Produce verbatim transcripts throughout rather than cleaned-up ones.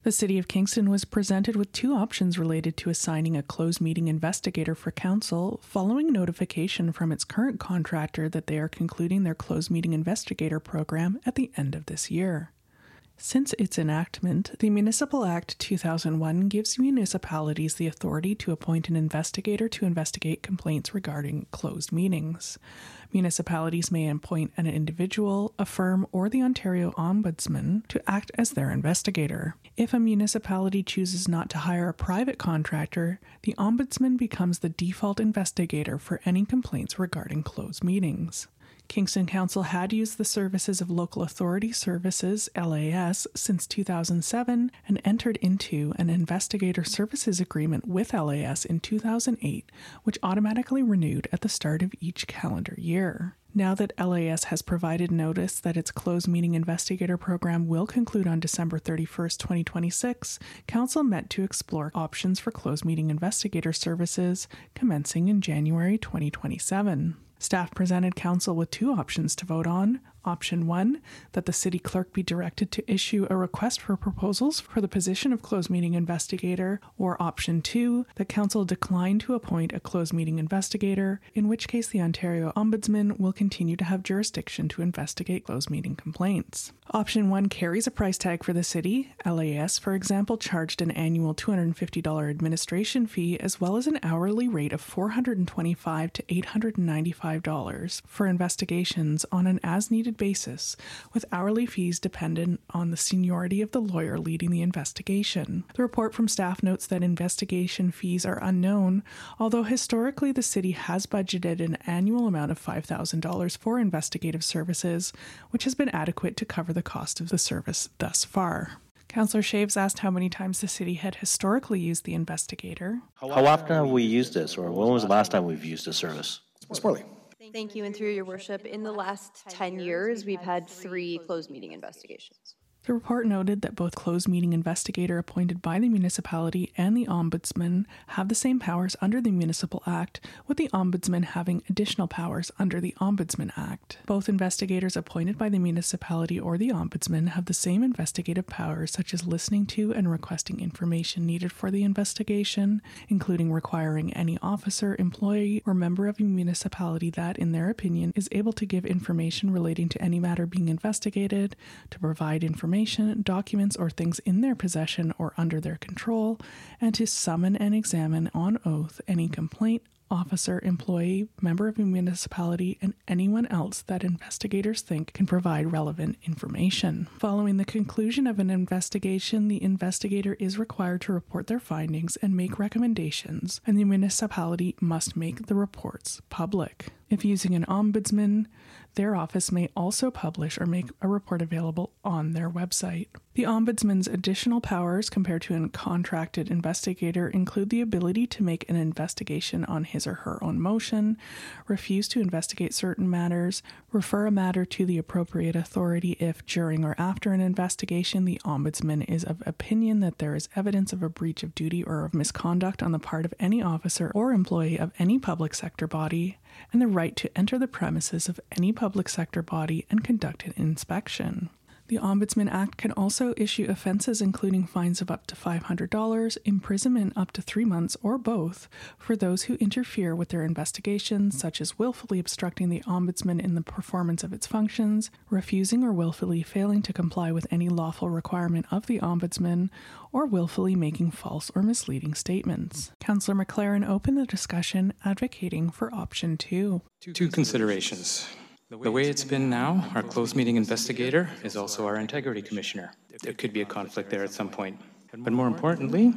The City of Kingston was presented with two options related to assigning a closed meeting investigator for council following notification from its current contractor that they are concluding their closed meeting investigator program at the end of this year. Since its enactment, the Municipal Act two thousand one gives municipalities the authority to appoint an investigator to investigate complaints regarding closed meetings. Municipalities may appoint an individual, a firm, or the Ontario Ombudsman to act as their investigator. If a municipality chooses not to hire a private contractor, the Ombudsman becomes the default investigator for any complaints regarding closed meetings. Kingston Council had used the services of Local Authority Services, L A S, since two thousand seven and entered into an investigator services agreement with L A S in two thousand eight, which automatically renewed at the start of each calendar year. Now that L A S has provided notice that its closed meeting investigator program will conclude on December thirty-first, twenty twenty-six, Council met to explore options for closed meeting investigator services commencing in January twenty twenty-seven. Staff presented Council with two options to vote on. Option one, that the City Clerk be directed to issue a request for proposals for the position of closed meeting investigator, or Option two, that Council decline to appoint a closed meeting investigator, in which case the Ontario Ombudsman will continue to have jurisdiction to investigate closed meeting complaints. Option one carries a price tag for the City. L A S, for example, charged an annual two hundred fifty dollars administration fee as well as an hourly rate of four hundred twenty-five dollars to eight hundred ninety-five dollars for investigations on an as-needed basis, with hourly fees dependent on the seniority of the lawyer leading the investigation. The report from staff notes that investigation fees are unknown, although historically the City has budgeted an annual amount of five thousand dollars for investigative services, which has been adequate to cover the cost of the service thus far. Councillor Shaves asked how many times the City had historically used the investigator. How often have we used this, or when was the last time we've used this service? Miz Morley. Thank you, and through your worship, in the last ten years, we've had three closed meeting investigations. The report noted that both closed meeting investigator appointed by the municipality and the Ombudsman have the same powers under the Municipal Act, with the Ombudsman having additional powers under the Ombudsman Act. Both investigators appointed by the municipality or the Ombudsman have the same investigative powers, such as listening to and requesting information needed for the investigation, including requiring any officer, employee, or member of a municipality that, in their opinion, is able to give information relating to any matter being investigated, to provide information information, documents, or things in their possession or under their control, and to summon and examine on oath any complaint, officer, employee, member of a municipality, and anyone else that investigators think can provide relevant information. Following the conclusion of an investigation, the investigator is required to report their findings and make recommendations, and the municipality must make the reports public. If using an ombudsman, their office may also publish or make a report available on their website. The Ombudsman's additional powers compared to a contracted investigator include the ability to make an investigation on his or her own motion, refuse to investigate certain matters, refer a matter to the appropriate authority if, during or after an investigation, the Ombudsman is of opinion that there is evidence of a breach of duty or of misconduct on the part of any officer or employee of any public sector body, and the right to enter the premises of any public sector body and conduct an inspection. The Ombudsman Act can also issue offences including fines of up to five hundred dollars, imprisonment up to three months, or both, for those who interfere with their investigations, such as willfully obstructing the Ombudsman in the performance of its functions, refusing or willfully failing to comply with any lawful requirement of the Ombudsman, or willfully making false or misleading statements. Councillor McLaren opened the discussion advocating for option two. Two considerations. The way it's been now, our closed meeting investigator is also our integrity commissioner. There could be a conflict there at some point. But more importantly,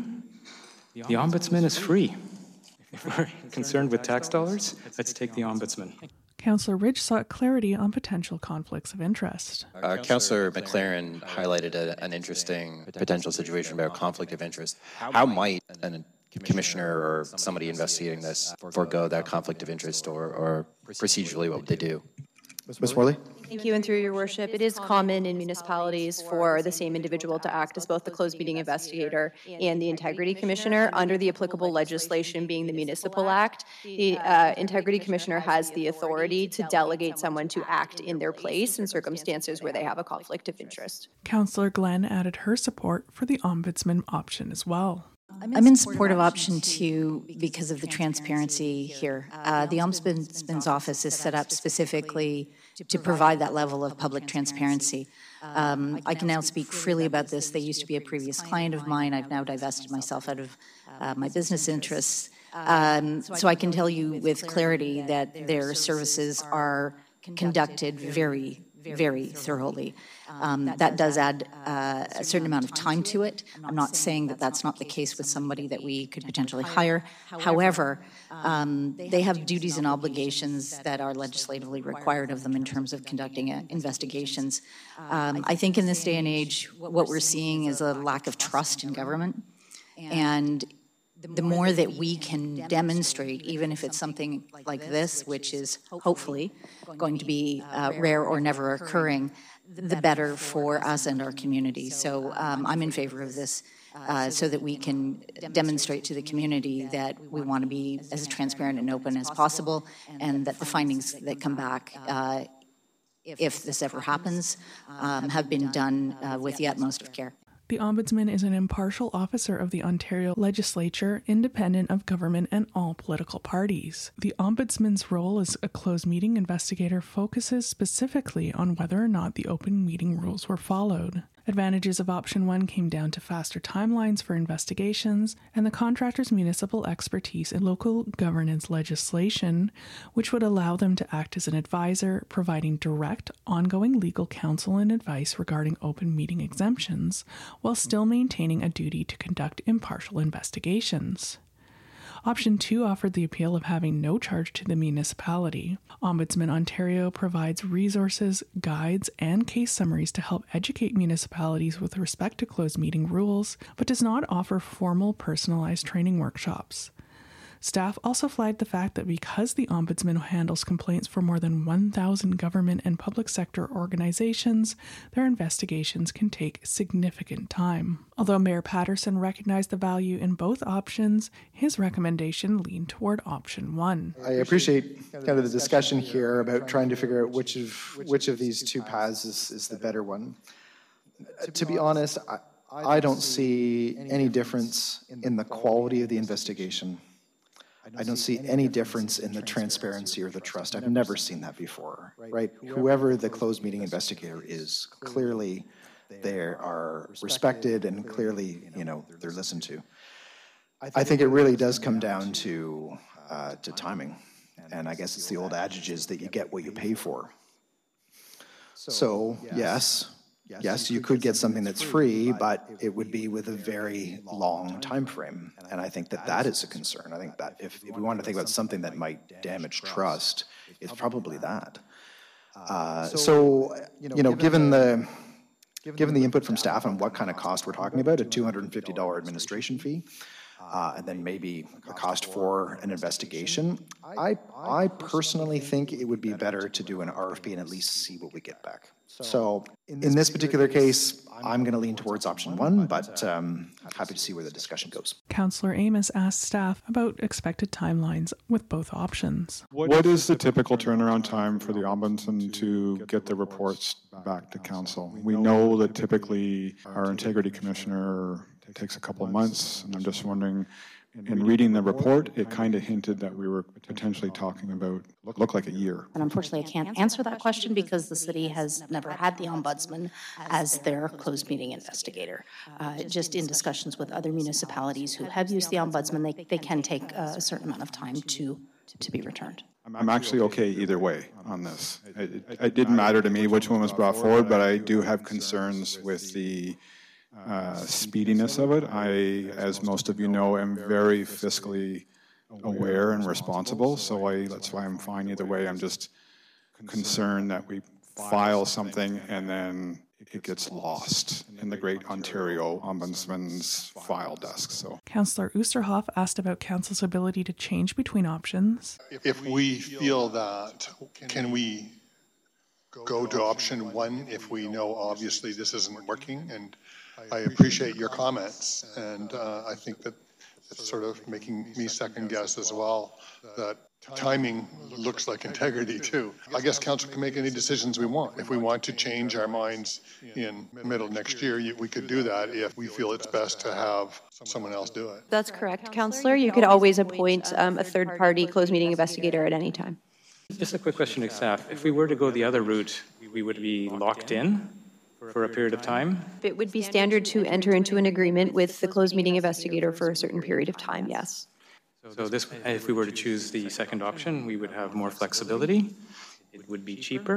the ombudsman is free. If we're concerned with tax dollars, let's take the ombudsman. Councillor Ridge sought clarity on potential conflicts of interest. Uh, Councillor McLaren highlighted a, an interesting potential situation about conflict of interest. How might an commissioner or somebody investigating this forego that conflict of interest, or, or procedurally what would they do? Miz Morley? Thank you, and through your worship, it is common in municipalities for the same individual to act as both the closed meeting investigator and the integrity commissioner. Under the applicable legislation being the Municipal Act, the uh, integrity commissioner has the authority to delegate someone to act in their place in circumstances where they have a conflict of interest. Councillor Glenn added her support for the Ombudsman option as well. I'm in support of option two because of the transparency here. Uh, the Ombudsman's office is set up specifically to provide that level of public transparency. Um, I can now speak freely about this. They used to be a previous client of mine. I've now divested myself out of uh, my business interests. Um, so I can tell you with clarity that their services are conducted very, very thoroughly. Um, that does add uh, a certain amount of time to it. I'm not saying that that's not the case with somebody that we could potentially hire. However, um, they have duties and obligations that are legislatively required of them in terms of conducting uh, investigations. Um, I think in this day and age, what we're seeing is a lack of trust in government. And the more that we can demonstrate, even if it's something like this, which is hopefully going to be uh, rare or never occurring, the better for us and our community. So um, I'm in favor of this uh, so that we can demonstrate to the community that we want to be as transparent and open as possible, and that the findings that come back, uh, if this ever happens, um, have been done uh, with the utmost of care. The Ombudsman is an impartial officer of the Ontario Legislature, independent of government and all political parties. The Ombudsman's role as a closed meeting investigator focuses specifically on whether or not the open meeting rules were followed. Advantages of option one came down to faster timelines for investigations and the contractor's municipal expertise in local governance legislation, which would allow them to act as an advisor, providing direct, ongoing legal counsel and advice regarding open meeting exemptions, while still maintaining a duty to conduct impartial investigations. Option two offered the appeal of having no charge to the municipality. Ombudsman Ontario provides resources, guides, and case summaries to help educate municipalities with respect to closed meeting rules, but does not offer formal personalized training workshops. Staff also flagged the fact that because the Ombudsman handles complaints for more than one thousand government and public sector organizations, their investigations can take significant time. Although Mayor Patterson recognized the value in both options, his recommendation leaned toward option one. I appreciate kind of the discussion here about trying to figure out which of which of these two paths is, is the better one. To be honest, I, I don't see any difference in the quality of the investigation. I don't see any difference in the transparency or the trust. I've never seen that before, right? Whoever the closed meeting investigator is, clearly they are respected and clearly, you know, they're listened to. I think it really does come down to, uh, to timing. And I guess it's the old adage is that you get what you pay for. So, yes, yes, you could get something that's free, but it would be with a very long time frame. And I think that that is a concern. I think that if, if we want to think about something that might damage trust, it's probably that. Uh, so, you know, given the given the input from staff on what kind of cost we're talking about, a two hundred fifty dollars administration fee, Uh, and then maybe a cost for an investigation, I, I personally think it would be better to do an R F P and at least see what we get back. So in this particular case, I'm going to lean towards option one, but um, happy to see where the discussion goes. Councillor Amos asked staff about expected timelines with both options. What is the typical turnaround time for the Ombudsman to get the reports back to council? We know that typically our integrity commissioner takes a couple of months, and I'm just wondering, in reading the report, it kind of hinted that we were potentially talking about, look like a year. And unfortunately, I can't answer that question because the city has never had the Ombudsman as their closed meeting investigator. Uh, just in discussions with other municipalities who have used the Ombudsman, they, they can take a certain amount of time to, to be returned. I'm actually okay either way on this. It, it, it didn't matter to me which one was brought forward, but I do have concerns with the Uh, speediness of it. I, as most of you know, am very fiscally aware and responsible, so I, that's why I'm fine either way. I'm just concerned that we file something and then it gets lost in the great Ontario Ombudsman's file desk. So, Councillor Oosterhoff asked about council's ability to change between options. If we feel that, can we go to option one if we know obviously this isn't working. And I appreciate your comments, and uh, I think that it's sort of making me second guess as well that timing looks like integrity too. I guess council can make any decisions we want. If we want to change our minds in middle of next year, you- we could do that if we feel it's best to have someone else do it. That's correct, Councillor. You could always appoint um, a third-party closed meeting investigator at any time. Just a quick question to staff. If we were to go the other route, we would be locked in for a period of time? It would be standard to enter into an agreement with the closed meeting investigator for a certain period of time, yes. So this, if we were to choose the second option, we would have more flexibility. It would be cheaper,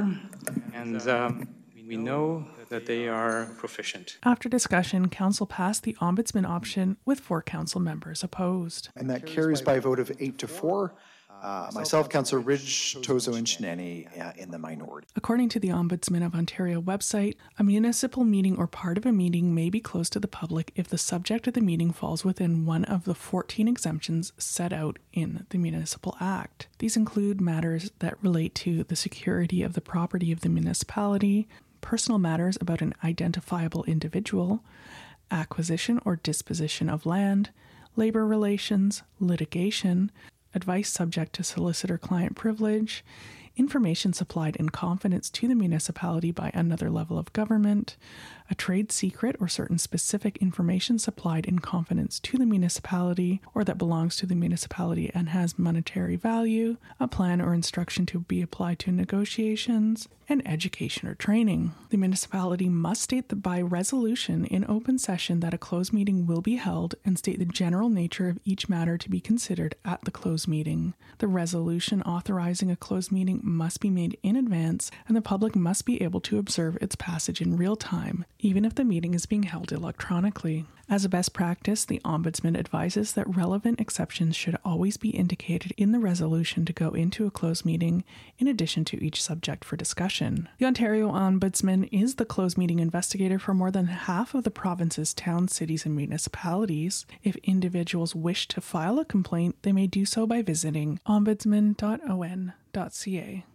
and um, we know that they are proficient. After discussion, Council passed the Ombudsman option with four Council members opposed. And that carries by a vote of eight to four. Uh, myself, Councillor Ridge, Tozo, and Shinani uh, in the minority. According to the Ombudsman of Ontario website, a municipal meeting or part of a meeting may be closed to the public if the subject of the meeting falls within one of the fourteen exemptions set out in the Municipal Act. These include matters that relate to the security of the property of the municipality, personal matters about an identifiable individual, acquisition or disposition of land, labor relations, litigation, advice subject to solicitor-client privilege, information supplied in confidence to the municipality by another level of government, a trade secret or certain specific information supplied in confidence to the municipality or that belongs to the municipality and has monetary value, a plan or instruction to be applied to negotiations, and education or training. The municipality must state that by resolution in open session that a closed meeting will be held and state the general nature of each matter to be considered at the closed meeting. The resolution authorizing a closed meeting must be made in advance, and the public must be able to observe its passage in real time, even if the meeting is being held electronically. As a best practice, the Ombudsman advises that relevant exceptions should always be indicated in the resolution to go into a closed meeting, in addition to each subject for discussion. The Ontario Ombudsman is the closed meeting investigator for more than half of the province's towns, cities, and municipalities. If individuals wish to file a complaint, they may do so by visiting ombudsman dot o n dot c a.